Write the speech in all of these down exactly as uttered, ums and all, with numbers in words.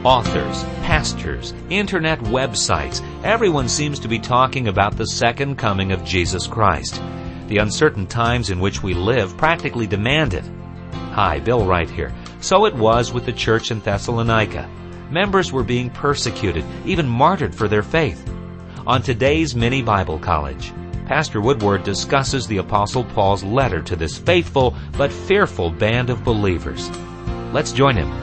Authors, pastors, internet websites, everyone seems to be talking about the second coming of Jesus Christ. The uncertain times in which we live practically demand it. Hi, Bill Wright here. So it was with the church in Thessalonica. Members were being persecuted, even martyred for their faith. On today's Mini Bible College, Pastor Woodward discusses the Apostle Paul's letter to this faithful but fearful band of believers. Let's join him.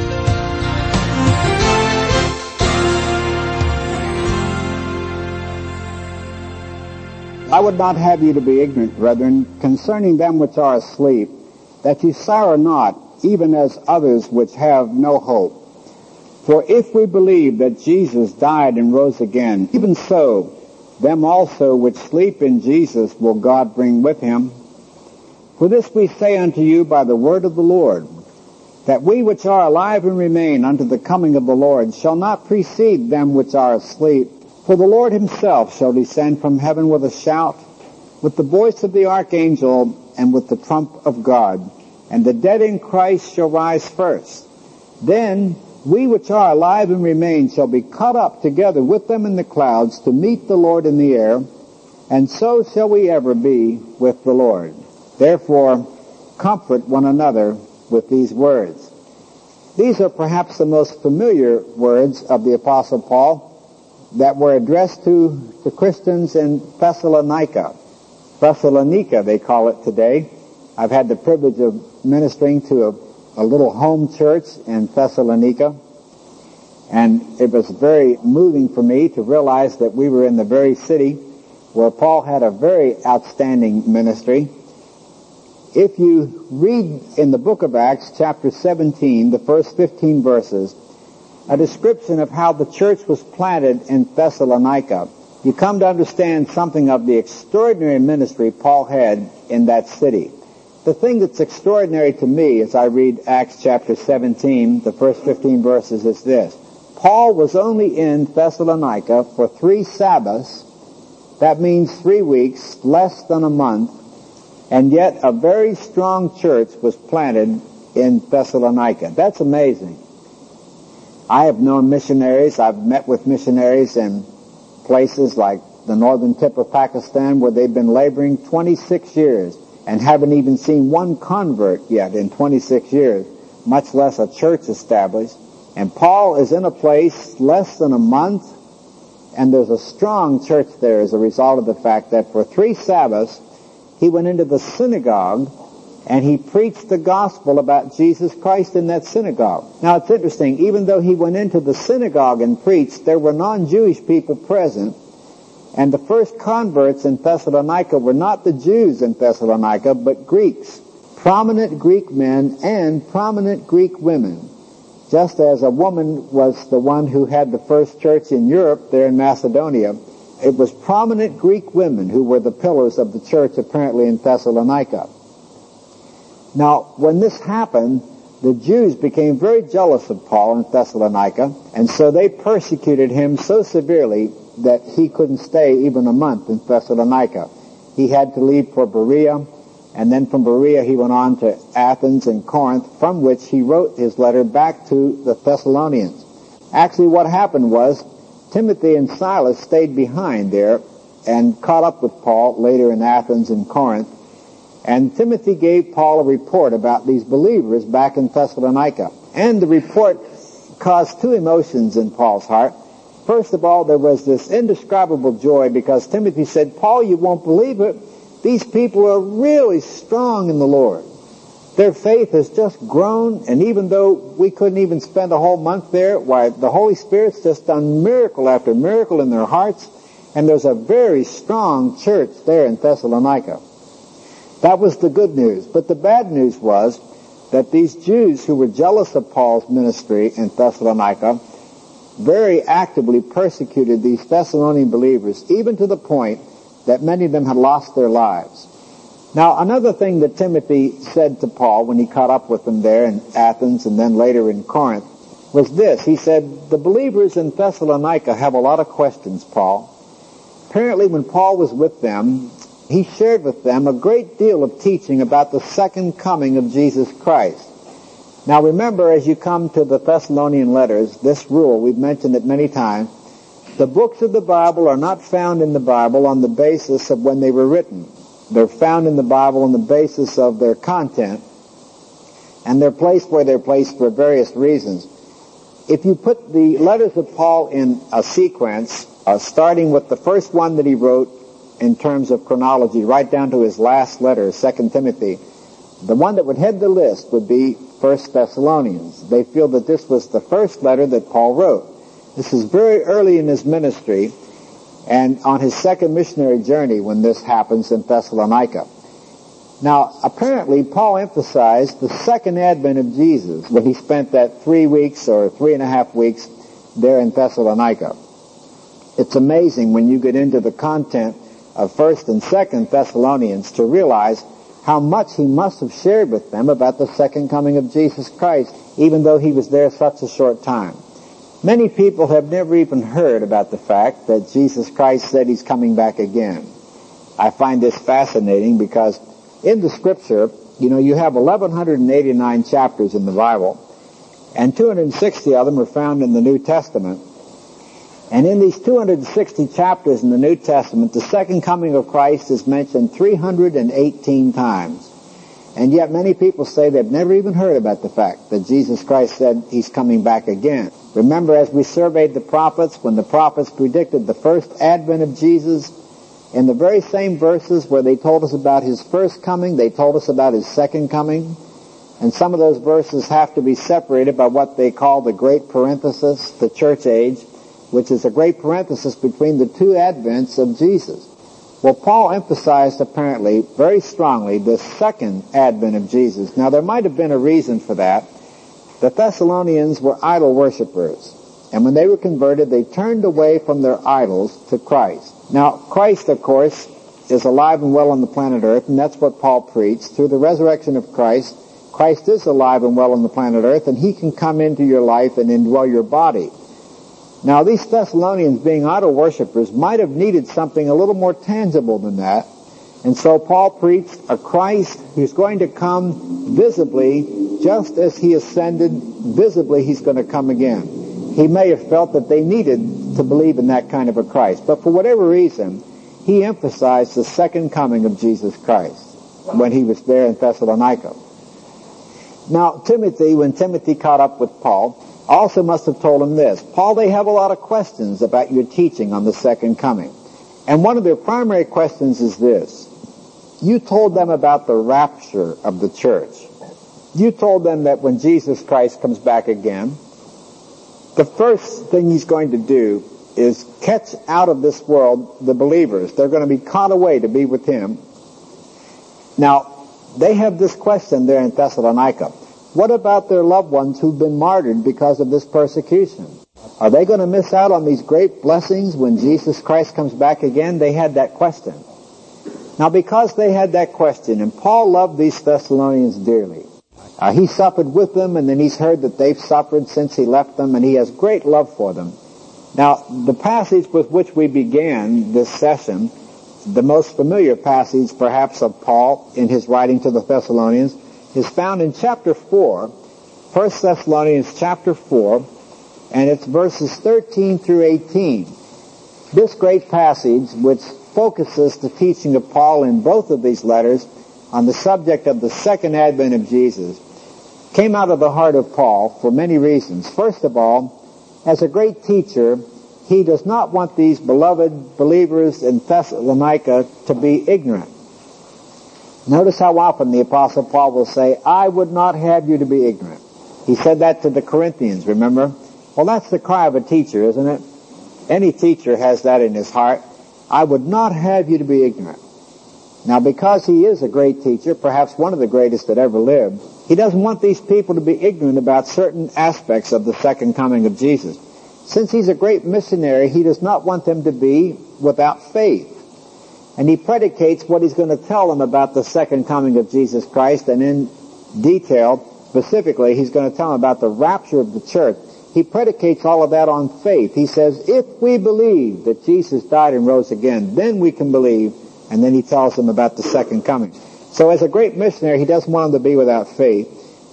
I would not have you to be ignorant, brethren, concerning them which are asleep, that ye sorrow not, even as others which have no hope. For if we believe that Jesus died and rose again, even so, them also which sleep in Jesus will God bring with him. For this we say unto you by the word of the Lord, that we which are alive and remain unto the coming of the Lord shall not precede them which are asleep. For the Lord himself shall descend from heaven with a shout, with the voice of the archangel, and with the trump of God. And the dead in Christ shall rise first. Then we which are alive and remain shall be caught up together with them in the clouds to meet the Lord in the air, and so shall we ever be with the Lord. Therefore, comfort one another with these words. These are perhaps the most familiar words of the Apostle Paul that were addressed to the Christians in Thessalonica. Thessalonica, they call it today. I've had the privilege of ministering to a, a little home church in Thessalonica, and it was very moving for me to realize that we were in the very city where Paul had a very outstanding ministry. If you read in the book of Acts, chapter seventeen, the first fifteen verses, a description of how the church was planted in Thessalonica, you come to understand something of the extraordinary ministry Paul had in that city. The thing that's extraordinary to me as I read Acts chapter seventeen, the first fifteen verses, is this. Paul was only in Thessalonica for three Sabbaths. That means three weeks, less than a month. And yet a very strong church was planted in Thessalonica. That's amazing. I have known missionaries. I've met with missionaries in places like the northern tip of Pakistan where they've been laboring twenty-six years and haven't even seen one convert yet in twenty-six years, much less a church established. And Paul is in a place less than a month, and there's a strong church there as a result of the fact that for three Sabbaths he went into the synagogue and he preached the gospel about Jesus Christ in that synagogue. Now it's interesting, even though he went into the synagogue and preached, there were non-Jewish people present, and the first converts in Thessalonica were not the Jews in Thessalonica, but Greeks, prominent Greek men and prominent Greek women. Just as a woman was the one who had the first church in Europe there in Macedonia, it was prominent Greek women who were the pillars of the church apparently in Thessalonica. Now, when this happened, the Jews became very jealous of Paul in Thessalonica, and so they persecuted him so severely that he couldn't stay even a month in Thessalonica. He had to leave for Berea, and then from Berea he went on to Athens and Corinth, from which he wrote his letter back to the Thessalonians. Actually, what happened was Timothy and Silas stayed behind there and caught up with Paul later in Athens and Corinth. And Timothy gave Paul a report about these believers back in Thessalonica. And the report caused two emotions in Paul's heart. First of all, there was this indescribable joy because Timothy said, Paul, you won't believe it. These people are really strong in the Lord. Their faith has just grown, and even though we couldn't even spend a whole month there, why, the Holy Spirit's just done miracle after miracle in their hearts, and there's a very strong church there in Thessalonica. That was the good news. But the bad news was that these Jews who were jealous of Paul's ministry in Thessalonica very actively persecuted these Thessalonian believers, even to the point that many of them had lost their lives. Now, another thing that Timothy said to Paul when he caught up with him there in Athens and then later in Corinth was this. He said, the believers in Thessalonica have a lot of questions, Paul. Apparently, when Paul was with them, he shared with them a great deal of teaching about the second coming of Jesus Christ. Now remember, as you come to the Thessalonian letters, this rule, we've mentioned it many times, the books of the Bible are not found in the Bible on the basis of when they were written. They're found in the Bible on the basis of their content, and they're placed where they're placed for various reasons. If you put the letters of Paul in a sequence, uh, starting with the first one that he wrote in terms of chronology, right down to his last letter, Second Timothy, the one that would head the list would be First Thessalonians. They feel that this was the first letter that Paul wrote. This is very early in his ministry and on his second missionary journey when this happens in Thessalonica. Now, apparently, Paul emphasized the second advent of Jesus when he spent that three weeks or three and a half weeks there in Thessalonica. It's amazing when you get into the content of First and Second Thessalonians to realize how much he must have shared with them about the second coming of Jesus Christ, even though he was there such a short time. Many people have never even heard about the fact that Jesus Christ said he's coming back again. I find this fascinating because in the Scripture, you know, you have eleven eighty-nine chapters in the Bible, and two hundred sixty of them are found in the New Testament. And in these two hundred sixty chapters in the New Testament, the second coming of Christ is mentioned three hundred eighteen times. And yet many people say they've never even heard about the fact that Jesus Christ said he's coming back again. Remember, as we surveyed the prophets, when the prophets predicted the first advent of Jesus, in the very same verses where they told us about his first coming, they told us about his second coming. And some of those verses have to be separated by what they call the great parenthesis, the church age, which is a great parenthesis between the two advents of Jesus. Well, Paul emphasized apparently very strongly the second advent of Jesus. Now, there might have been a reason for that. The Thessalonians were idol worshippers, and when they were converted, they turned away from their idols to Christ. Now, Christ, of course, is alive and well on the planet Earth, and that's what Paul preached. Through the resurrection of Christ, Christ is alive and well on the planet Earth, and he can come into your life and indwell your body. Now, these Thessalonians, being idol worshippers, might have needed something a little more tangible than that. And so Paul preached a Christ who's going to come visibly, just as he ascended, visibly he's going to come again. He may have felt that they needed to believe in that kind of a Christ. But for whatever reason, he emphasized the second coming of Jesus Christ when he was there in Thessalonica. Now, Timothy, when Timothy caught up with Paul, also must have told him this: Paul, they have a lot of questions about your teaching on the second coming. And one of their primary questions is this. You told them about the rapture of the church. You told them that when Jesus Christ comes back again, the first thing he's going to do is catch out of this world the believers. They're going to be caught away to be with him. Now, they have this question there in Thessalonica. What about their loved ones who've been martyred because of this persecution? Are they going to miss out on these great blessings when Jesus Christ comes back again? They had that question. Now, because they had that question, and Paul loved these Thessalonians dearly, uh, he suffered with them, and then he's heard that they've suffered since he left them, and he has great love for them. Now, the passage with which we began this session, the most familiar passage perhaps of Paul in his writing to the Thessalonians, is found in chapter four, First Thessalonians chapter four, and it's verses thirteen through eighteen. This great passage, which focuses the teaching of Paul in both of these letters on the subject of the second advent of Jesus, came out of the heart of Paul for many reasons. First of all, as a great teacher, he does not want these beloved believers in Thessalonica to be ignorant. Notice how often the Apostle Paul will say, I would not have you to be ignorant. He said that to the Corinthians, remember? Well, that's the cry of a teacher, isn't it? Any teacher has that in his heart. I would not have you to be ignorant. Now, because he is a great teacher, perhaps one of the greatest that ever lived, he doesn't want these people to be ignorant about certain aspects of the second coming of Jesus. Since he's a great missionary, he does not want them to be without faith. And he predicates what he's going to tell them about the second coming of Jesus Christ, and in detail, specifically, he's going to tell them about the rapture of the church. He predicates all of that on faith. He says, if we believe that Jesus died and rose again, then we can believe. And then he tells them about the second coming. So as a great missionary, he doesn't want them to be without faith.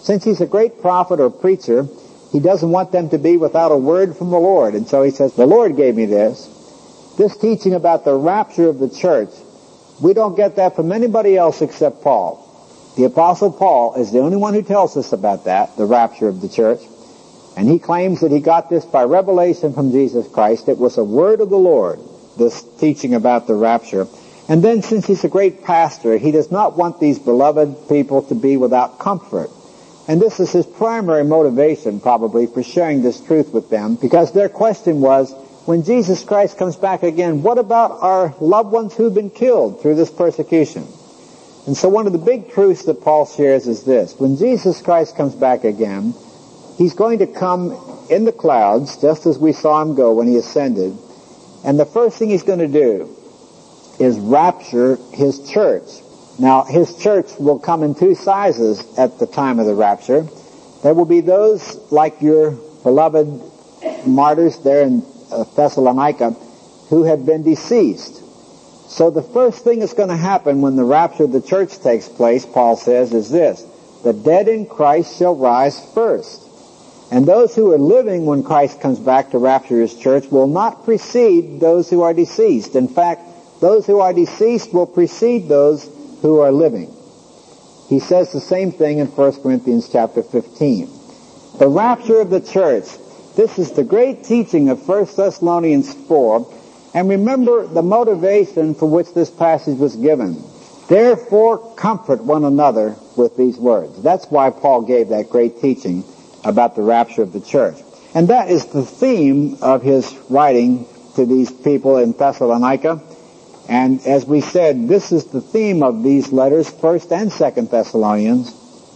Since he's a great prophet or preacher, he doesn't want them to be without a word from the Lord. And so he says, the Lord gave me this. This teaching about the rapture of the church, we don't get that from anybody else except Paul. The Apostle Paul is the only one who tells us about that, the rapture of the church. And he claims that he got this by revelation from Jesus Christ. It was a word of the Lord, this teaching about the rapture. And then, since he's a great pastor, he does not want these beloved people to be without comfort. And this is his primary motivation, probably, for sharing this truth with them, because their question was, when Jesus Christ comes back again, what about our loved ones who've been killed through this persecution? And so one of the big truths that Paul shares is this. When Jesus Christ comes back again, he's going to come in the clouds, just as we saw him go when he ascended. And the first thing he's going to do is rapture his church. Now, his church will come in two sizes at the time of the rapture. There will be those like your beloved martyrs there in Thessalonica who have been deceased. So the first thing that's going to happen when the rapture of the church takes place, Paul says, is this. The dead in Christ shall rise first. And those who are living when Christ comes back to rapture his church will not precede those who are deceased. In fact, those who are deceased will precede those who are living. He says the same thing in First Corinthians chapter fifteen. The rapture of the church. This is the great teaching of First Thessalonians four. And remember the motivation for which this passage was given. Therefore, comfort one another with these words. That's why Paul gave that great teaching about the rapture of the church. And that is the theme of his writing to these people in Thessalonica. And as we said, this is the theme of these letters, First and Second Thessalonians,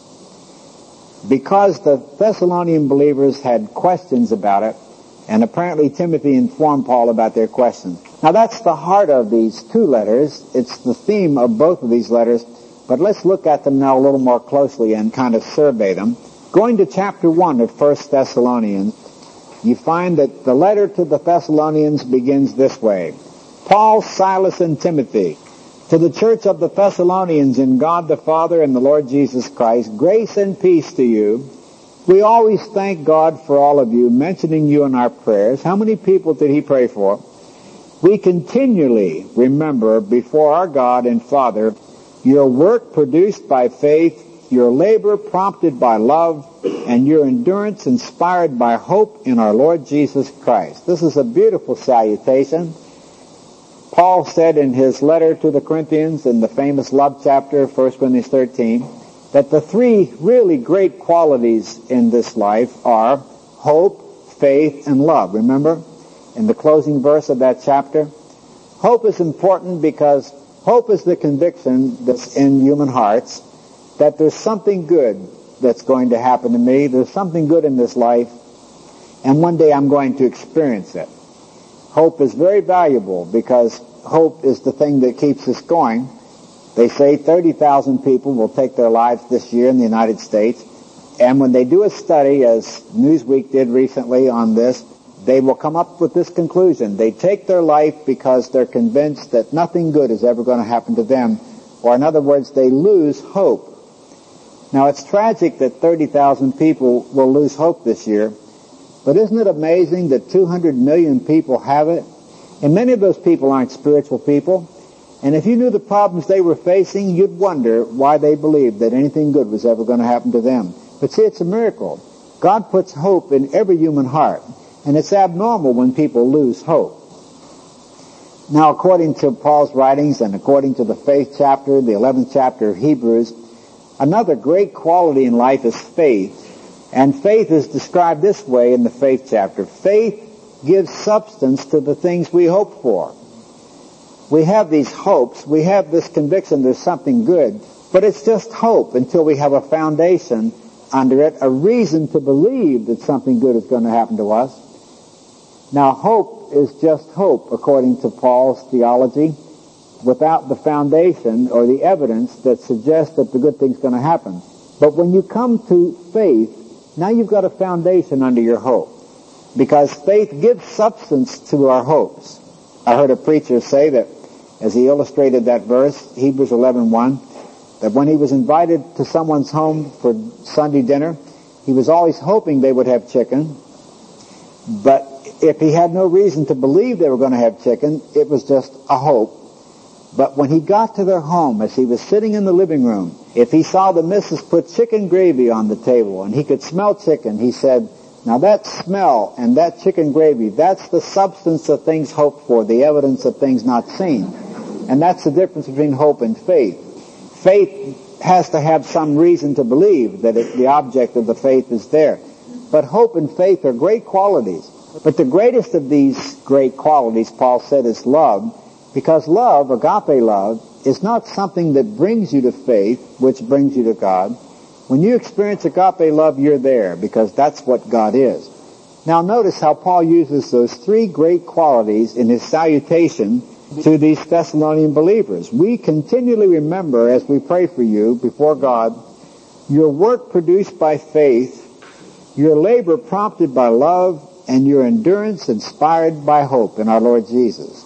because the Thessalonian believers had questions about it, and apparently Timothy informed Paul about their questions. Now that's the heart of these two letters. It's the theme of both of these letters, but let's look at them now a little more closely and kind of survey them. Going to chapter one of First Thessalonians, you find that the letter to the Thessalonians begins this way. Paul, Silas, and Timothy, to the church of the Thessalonians in God the Father and the Lord Jesus Christ, grace and peace to you. We always thank God for all of you, mentioning you in our prayers. How many people did he pray for? We continually remember before our God and Father your work produced by faith, your labor prompted by love, and your endurance inspired by hope in our Lord Jesus Christ. This is a beautiful salutation. Paul said in his letter to the Corinthians in the famous love chapter, First Corinthians thirteen, that the three really great qualities in this life are hope, faith, and love. Remember, in the closing verse of that chapter? Hope is important because hope is the conviction that's in human hearts that there's something good that's going to happen to me. There's something good in this life, and one day I'm going to experience it. Hope is very valuable because hope is the thing that keeps us going. They say thirty thousand people will take their lives this year in the United States. And when they do a study, as Newsweek did recently on this, they will come up with this conclusion. They take their life because they're convinced that nothing good is ever going to happen to them. Or in other words, they lose hope. Now, it's tragic that thirty thousand people will lose hope this year. But isn't it amazing that two hundred million people have it? And many of those people aren't spiritual people. And if you knew the problems they were facing, you'd wonder why they believed that anything good was ever going to happen to them. But see, it's a miracle. God puts hope in every human heart. And it's abnormal when people lose hope. Now, according to Paul's writings and according to the faith chapter, the eleventh chapter of Hebrews, another great quality in life is faith. And faith is described this way in the faith chapter. Faith gives substance to the things we hope for. We have these hopes. We have this conviction there's something good. But it's just hope until we have a foundation under it, a reason to believe that something good is going to happen to us. Now, hope is just hope, according to Paul's theology, without the foundation or the evidence that suggests that the good thing's going to happen. But when you come to faith, now you've got a foundation under your hope. Because faith gives substance to our hopes. I heard a preacher say that, as he illustrated that verse, Hebrews eleven one, that when he was invited to someone's home for Sunday dinner, he was always hoping they would have chicken. But if he had no reason to believe they were going to have chicken, it was just a hope. But when he got to their home, as he was sitting in the living room, if he saw the missus put chicken gravy on the table and he could smell chicken, he said, now that smell and that chicken gravy, that's the substance of things hoped for, the evidence of things not seen. And that's the difference between hope and faith. Faith has to have some reason to believe that it, the object of the faith is there. But hope and faith are great qualities. But the greatest of these great qualities, Paul said, is love. Because love, agape love, is not something that brings you to faith, which brings you to God. When you experience agape love, you're there, because that's what God is. Now notice how Paul uses those three great qualities in his salutation to these Thessalonian believers. We continually remember, as we pray for you before God, your work produced by faith, your labor prompted by love, and your endurance inspired by hope in our Lord Jesus.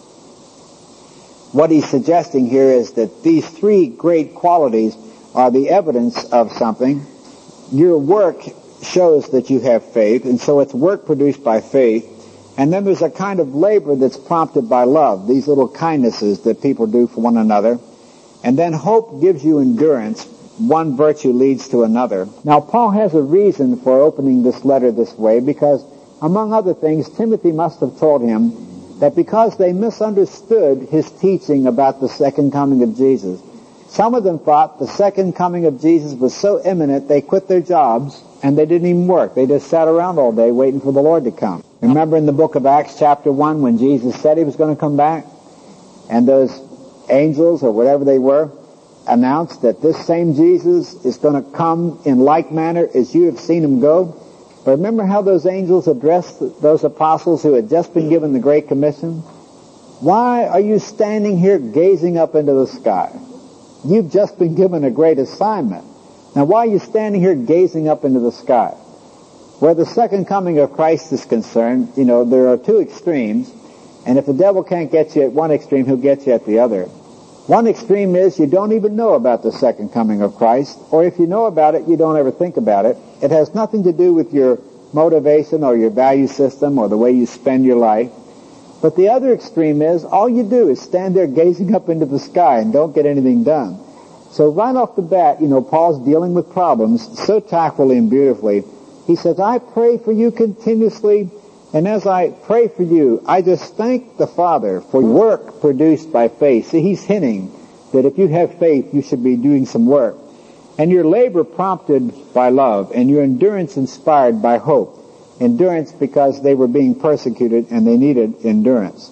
What he's suggesting here is that these three great qualities are the evidence of something. Your work shows that you have faith, and so it's work produced by faith. And then there's a kind of labor that's prompted by love, these little kindnesses that people do for one another. And then hope gives you endurance. One virtue leads to another. Now, Paul has a reason for opening this letter this way, because, among other things, Timothy must have told him that because they misunderstood his teaching about the second coming of Jesus, some of them thought the second coming of Jesus was so imminent they quit their jobs and they didn't even work. They just sat around all day waiting for the Lord to come. Remember in the book of Acts chapter one when Jesus said he was going to come back? And those angels, or whatever they were, announced that this same Jesus is going to come in like manner as you have seen him go. But remember how those angels addressed those apostles who had just been given the Great Commission? Why are you standing here gazing up into the sky? You've just been given a great assignment. Now why are you standing here gazing up into the sky? Where the second coming of Christ is concerned, you know, there are two extremes. And if the devil can't get you at one extreme, he'll get you at the other. One extreme is you don't even know about the second coming of Christ, or if you know about it, you don't ever think about it. It has nothing to do with your motivation or your value system or the way you spend your life. But the other extreme is all you do is stand there gazing up into the sky and don't get anything done. So right off the bat, you know, Paul's dealing with problems so tactfully and beautifully. He says, I pray for you continuously, and as I pray for you, I just thank the Father for work produced by faith. See, he's hinting that if you have faith, you should be doing some work. And your labor prompted by love, and your endurance inspired by hope. Endurance because they were being persecuted and they needed endurance.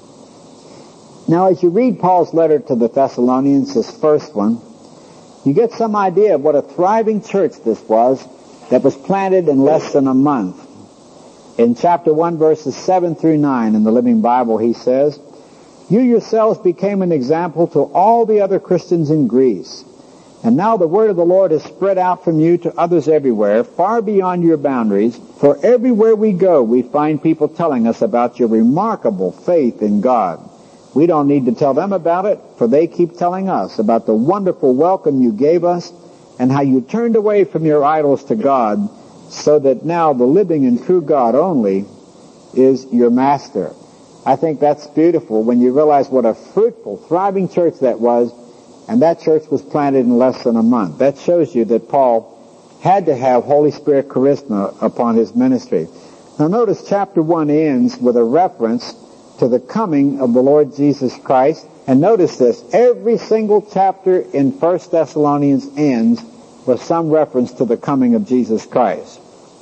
Now, as you read Paul's letter to the Thessalonians, this first one, you get some idea of what a thriving church this was that was planted in less than a month. In chapter one, verses seven through nine in the Living Bible, he says, you yourselves became an example to all the other Christians in Greece. And now the word of the Lord has spread out from you to others everywhere, far beyond your boundaries. For everywhere we go, we find people telling us about your remarkable faith in God. We don't need to tell them about it, for they keep telling us about the wonderful welcome you gave us and how you turned away from your idols to God, so that now the living and true God only is your master. I think that's beautiful when you realize what a fruitful, thriving church that was. And that church was planted in less than a month. That shows you that Paul had to have Holy Spirit charisma upon his ministry. Now notice chapter one ends with a reference to the coming of the Lord Jesus Christ. And notice this, every single chapter in First Thessalonians ends with some reference to the coming of Jesus Christ.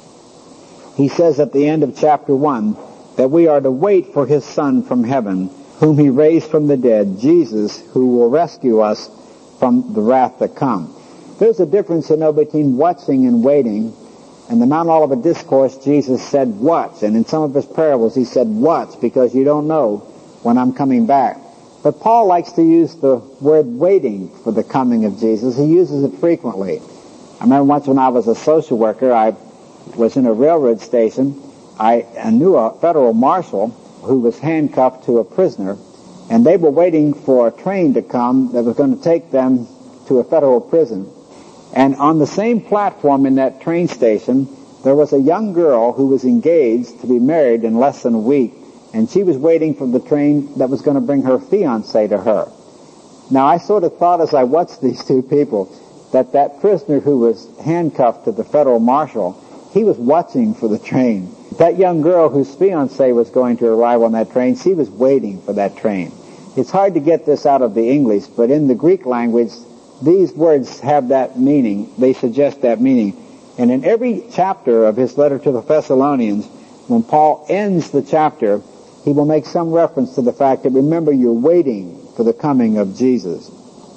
He says at the end of chapter one that we are to wait for his Son from heaven, whom he raised from the dead, Jesus, who will rescue us from the wrath to come. There's a difference, you know, between watching and waiting. In the Mount Olivet Discourse, Jesus said, watch. And in some of his parables, he said, watch, because you don't know when I'm coming back. But Paul likes to use the word waiting for the coming of Jesus. He uses it frequently. I remember once when I was a social worker, I was in a railroad station. I knew a federal marshal who was handcuffed to a prisoner, and they were waiting for a train to come that was going to take them to a federal prison. And on the same platform in that train station, there was a young girl who was engaged to be married in less than a week, and she was waiting for the train that was going to bring her fiancé to her. Now, I sort of thought as I watched these two people that that prisoner who was handcuffed to the federal marshal, he was watching for the train. That young girl whose fiancé was going to arrive on that train, she was waiting for that train. It's hard to get this out of the English, but in the Greek language, these words have that meaning. They suggest that meaning. And in every chapter of his letter to the Thessalonians, when Paul ends the chapter, he will make some reference to the fact that, remember, you're waiting for the coming of Jesus.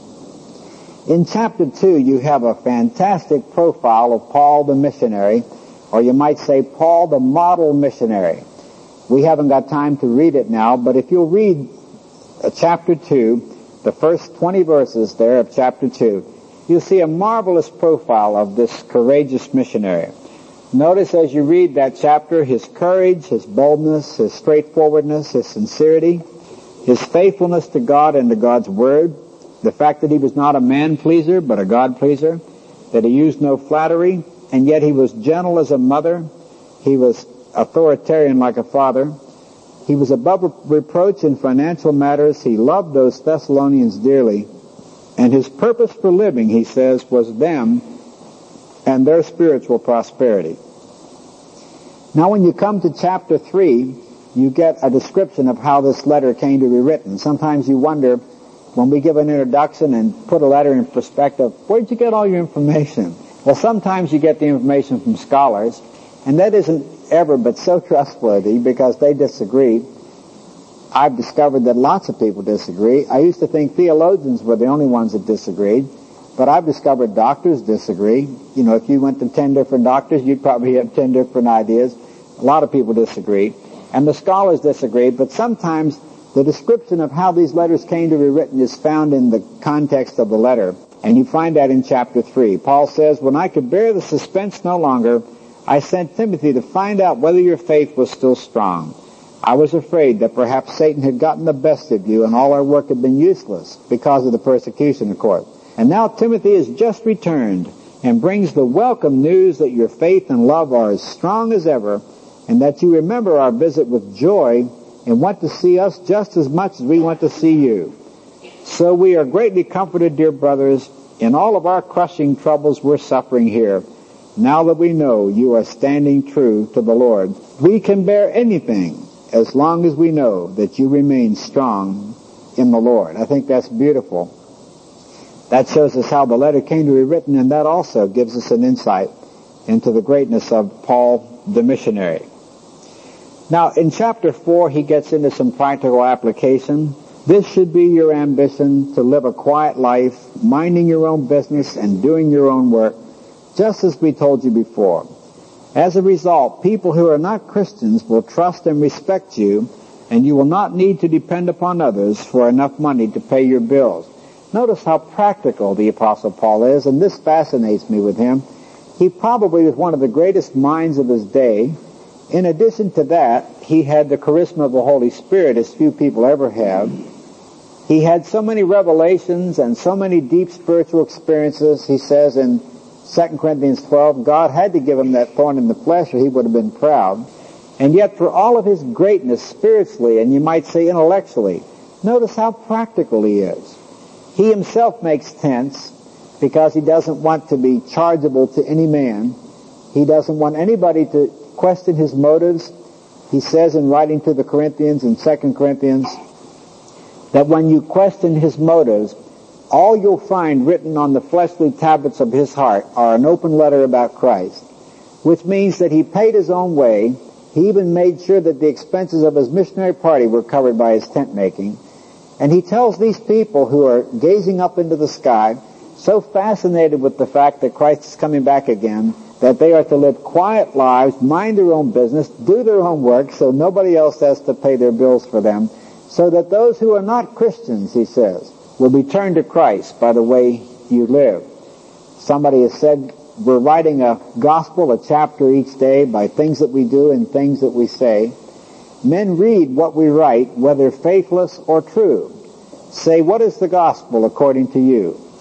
In chapter two, you have a fantastic profile of Paul the missionary, or you might say Paul the model missionary. We haven't got time to read it now, but if you'll read uh, chapter two, the first twenty verses there of chapter two, you'll see a marvelous profile of this courageous missionary. Notice as you read that chapter his courage, his boldness, his straightforwardness, his sincerity, his faithfulness to God and to God's Word, the fact that he was not a man-pleaser but a God-pleaser, that he used no flattery, and yet he was gentle as a mother, he was authoritarian like a father, he was above reproach in financial matters, he loved those Thessalonians dearly, and his purpose for living, he says, was them and their spiritual prosperity. Now when you come to chapter three, you get a description of how this letter came to be written. Sometimes you wonder, when we give an introduction and put a letter in perspective, where'd you get all your information? Well, sometimes you get the information from scholars, and that isn't ever but so trustworthy because they disagree. I've discovered that lots of people disagree. I used to think theologians were the only ones that disagreed, but I've discovered doctors disagree. You know, if you went to ten different doctors, you'd probably have ten different ideas. A lot of people disagree. And the scholars disagree, but sometimes the description of how these letters came to be written is found in the context of the letter. And you find that in chapter three. Paul says, when I could bear the suspense no longer, I sent Timothy to find out whether your faith was still strong. I was afraid that perhaps Satan had gotten the best of you and all our work had been useless because of the persecution, of course. And now Timothy has just returned and brings the welcome news that your faith and love are as strong as ever, and that you remember our visit with joy and want to see us just as much as we want to see you. So we are greatly comforted, dear brothers, in all of our crushing troubles we're suffering here. Now that we know you are standing true to the Lord, we can bear anything as long as we know that you remain strong in the Lord. I think that's beautiful. That shows us how the letter came to be written, and that also gives us an insight into the greatness of Paul the missionary. Now, in chapter four, he gets into some practical application. This should be your ambition, to live a quiet life, minding your own business and doing your own work, just as we told you before. As a result, people who are not Christians will trust and respect you, and you will not need to depend upon others for enough money to pay your bills. Notice how practical the Apostle Paul is, and this fascinates me with him. He probably was one of the greatest minds of his day. In addition to that, he had the charisma of the Holy Spirit as few people ever have. He had so many revelations and so many deep spiritual experiences. He says in Second Corinthians twelve, God had to give him that thorn in the flesh or he would have been proud. And yet for all of his greatness spiritually, and you might say intellectually, notice how practical he is. He himself makes tents because he doesn't want to be chargeable to any man. He doesn't want anybody to question his motives. He says in writing to the Corinthians in Second Corinthians that when you question his motives, all you'll find written on the fleshly tablets of his heart are an open letter about Christ, which means that he paid his own way. He even made sure that the expenses of his missionary party were covered by his tent making. And he tells these people who are gazing up into the sky, so fascinated with the fact that Christ is coming back again, that they are to live quiet lives, mind their own business, do their own work, so nobody else has to pay their bills for them, so that those who are not Christians, he says, will be turned to Christ by the way you live. Somebody has said, we're writing a gospel, a chapter each day by things that we do and things that we say. Men read what we write, whether faithless or true. Say, what is the gospel according to you?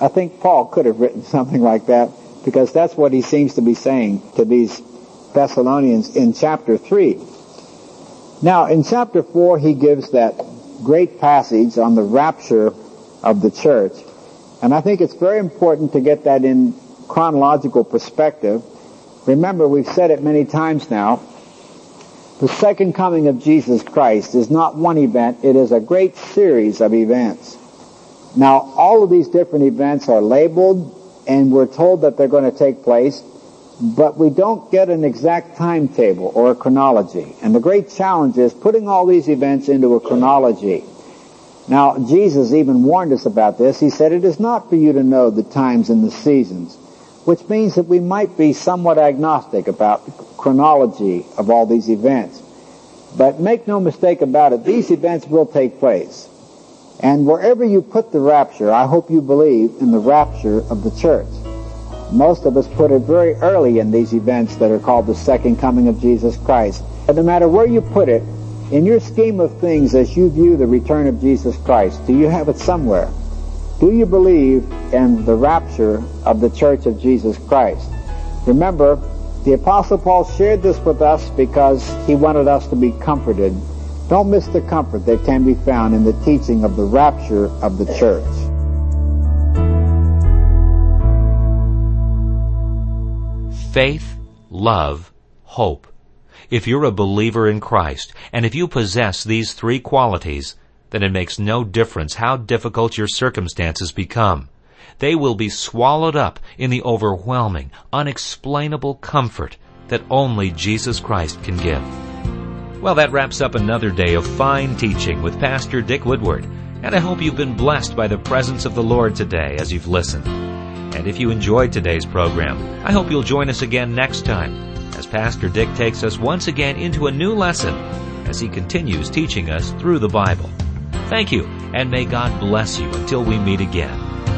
I think Paul could have written something like that, because that's what he seems to be saying to these Thessalonians in chapter three. Now, in chapter four, he gives that great passage on the rapture of the church. And I think it's very important to get that in chronological perspective. Remember, we've said it many times now, the second coming of Jesus Christ is not one event, it is a great series of events. Now, all of these different events are labeled, and we're told that they're going to take place, but we don't get an exact timetable or a chronology. And the great challenge is putting all these events into a chronology. Now, Jesus even warned us about this. He said, "It is not for you to know the times and the seasons," which means that we might be somewhat agnostic about the chronology of all these events. But make no mistake about it, these events will take place. And wherever you put the rapture, I hope you believe in the rapture of the church. Most of us put it very early in these events that are called the second coming of Jesus Christ. But no matter where you put it, in your scheme of things as you view the return of Jesus Christ, do you have it somewhere? Do you believe in the rapture of the church of Jesus Christ? Remember, the Apostle Paul shared this with us because he wanted us to be comforted. Don't miss the comfort that can be found in the teaching of the rapture of the church. Faith, love, hope. If you're a believer in Christ, and if you possess these three qualities, then it makes no difference how difficult your circumstances become. They will be swallowed up in the overwhelming, unexplainable comfort that only Jesus Christ can give. Well, that wraps up another day of fine teaching with Pastor Dick Woodward, and I hope you've been blessed by the presence of the Lord today as you've listened. And if you enjoyed today's program, I hope you'll join us again next time as Pastor Dick takes us once again into a new lesson as he continues teaching us through the Bible. Thank you, and may God bless you until we meet again.